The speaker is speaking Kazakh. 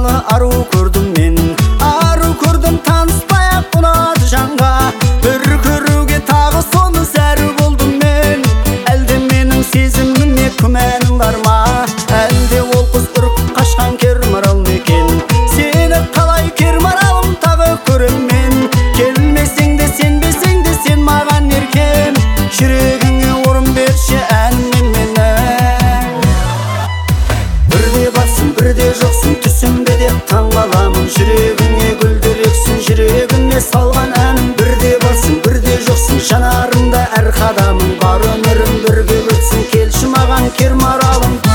туралы ару көрдім мен, ару көрдім таныспай-ақ ұнады жанға. Бір көруге тағы соны зәру болдым мен. Әлде менің сезіміме күмәнім бар ма? Әлде ол қыз ұрып қашқан кермарал ма екен? Сені қалай кермаралым тағы көрем мен. Келмесең де сенбесең де сен маған еркем. Жүрегіңе орын берші әнмен мені. Бірде барсың бірде жоқсың, түсімде деп таңғаламын. Жүрегіңе гүлдерексің, жүрегіме салған әнім. Бірде барсың бірде жоқсың, жанарымда әр қадамың. Бар өмірім бірге өтсін, келші маған кермаралым.